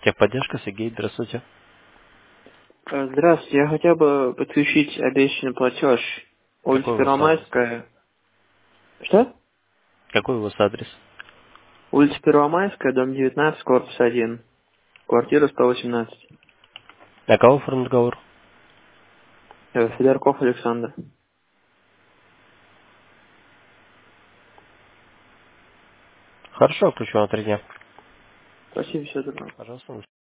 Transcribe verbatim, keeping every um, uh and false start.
Техподдержка, Сергей, здравствуйте. Э, Здравствуйте, я хотел бы подключить обещанный платеж. Улица Какой у вас адрес? Первомайская. Что? Какой у вас адрес? Улица Первомайская, дом девятнадцать, корпус один. Квартира сто восемнадцать. На кого оформлен договор? Э, Федорков Александр. Хорошо, включу на три дня. Спасибо, все доброго. Пожалуйста.